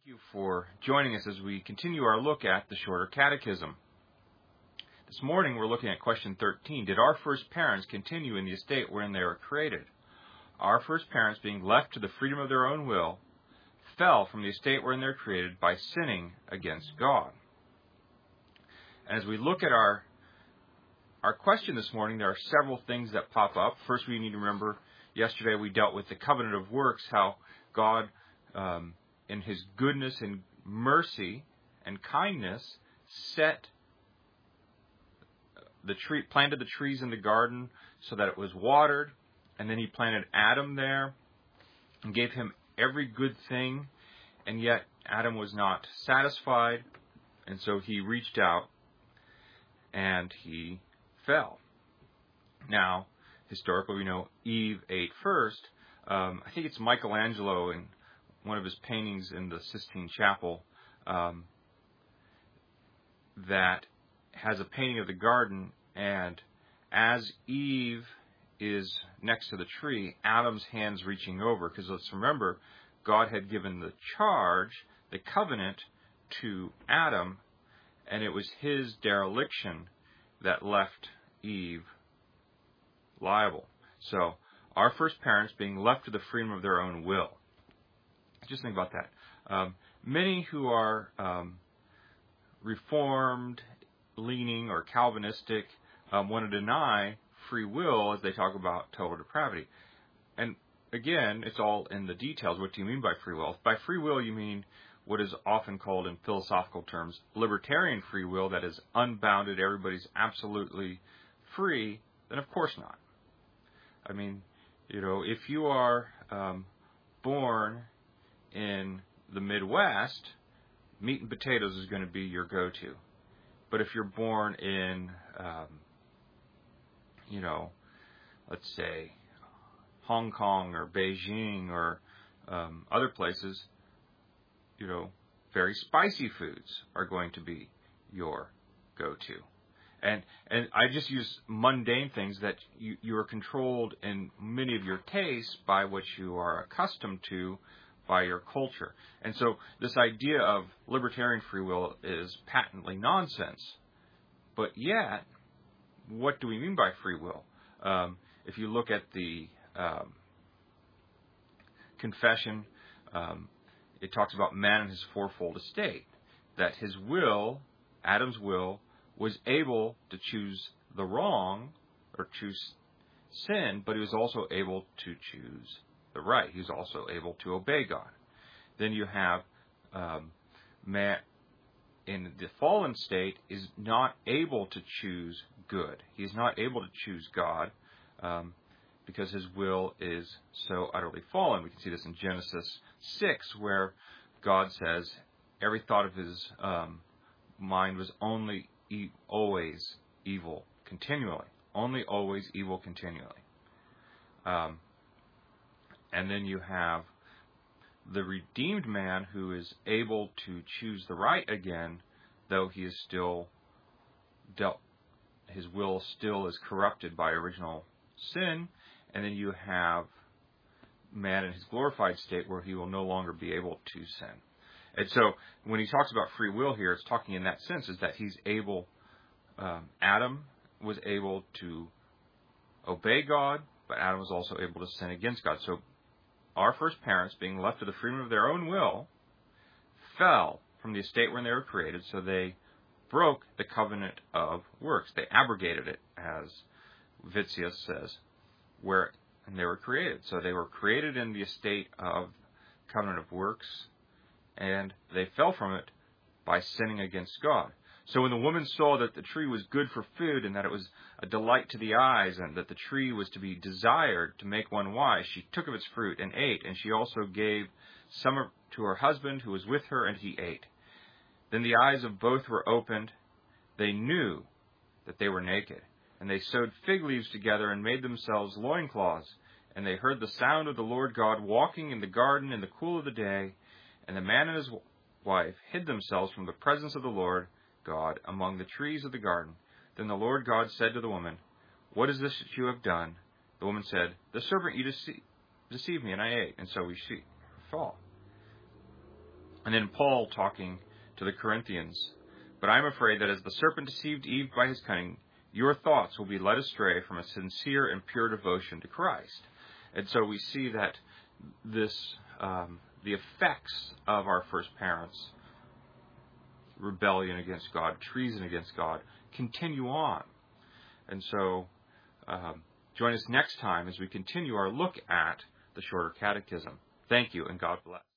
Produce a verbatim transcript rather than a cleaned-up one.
you for joining us as we continue our look at the Shorter Catechism. This morning we're looking at question thirteen. Did our first parents continue in the estate wherein they were created? Our first parents, being left to the freedom of their own will, fell from the estate wherein they were created by sinning against God. And as we look at our our question this morning, there are several things that pop up. First, we need to remember, yesterday we dealt with the covenant of works, how God, um, in His goodness and mercy and kindness, set the tree, planted the trees in the garden so that it was watered, and then He planted Adam there and gave him every good thing, and yet Adam was not satisfied, and so he reached out and he fell. Now, historically, we know Eve ate first. Um, I think it's Michelangelo in one of his paintings in the Sistine Chapel um, that has a painting of the garden, and as Eve is next to the tree, Adam's hand's reaching over, because let's remember, God had given the charge, the covenant, to Adam, and it was his dereliction that left Eve liable. So, our first parents being left to the freedom of their own will. Just think about that. Um, many who are um, Reformed, leaning, or Calvinistic um, want to deny free will as they talk about total depravity. And again, it's all in the details. What do you mean by free will? By free will, you mean what is often called in philosophical terms libertarian free will, that is unbounded, everybody's absolutely free. Then of course not. I mean, you know, if you are um, born in the Midwest, meat and potatoes is going to be your go-to. But if you're born in, um, you know, let's say Hong Kong or Beijing or um, other places, you know, very spicy foods are going to be your go-to. And and I just use mundane things that you, you are controlled in many of your tastes by what you are accustomed to by your culture. And so this idea of libertarian free will is patently nonsense. But yet, what do we mean by free will? Um, if you look at the um, confession, um, it talks about man and his fourfold estate, that his will, Adam's will, was able to choose the wrong or choose sin, but he was also able to choose the right. He was also able to obey God. Then you have um, man in the fallen state is not able to choose good. He is not able to choose God um, because his will is so utterly fallen. We can see this in Genesis six, where God says every thought of his um, mind was only e- always evil continually. Only always evil continually. Um, and then you have the redeemed man who is able to choose the right again, though he is still dealt, his will still is corrupted by original sin. And then you have man in his glorified state where he will no longer be able to sin. And so when he talks about free will here, it's talking in that sense, is that he's able, um, Adam was able to obey God, but Adam was also able to sin against God. So our first parents, being left to the freedom of their own will, fell from the estate wherein they were created, so they broke the covenant of works. They abrogated it, as Vitzius says, where and they were created. So they were created in the estate of covenant of works, and they fell from it by sinning against God. So when the woman saw that the tree was good for food, and that it was a delight to the eyes, and that the tree was to be desired to make one wise, she took of its fruit and ate, and she also gave some to her husband who was with her, and he ate. Then the eyes of both were opened. They knew that they were naked, and they sewed fig leaves together and made themselves loincloths. And they heard the sound of the Lord God walking in the garden in the cool of the day, and the man and his wife hid themselves from the presence of the Lord God among the trees of the garden. Then the Lord God said to the woman, "What is this that you have done?" The woman said, "The serpent you dece- deceived me, and I ate." And so we see fall. And then Paul talking to the Corinthians, but I am afraid that as the serpent deceived Eve by his cunning, your thoughts will be led astray from a sincere and pure devotion to Christ. And so we see that this, um, the effects of our first parents, rebellion against God, treason against God, continue on. And so um, join us next time as we continue our look at the Shorter Catechism. Thank you, and God bless.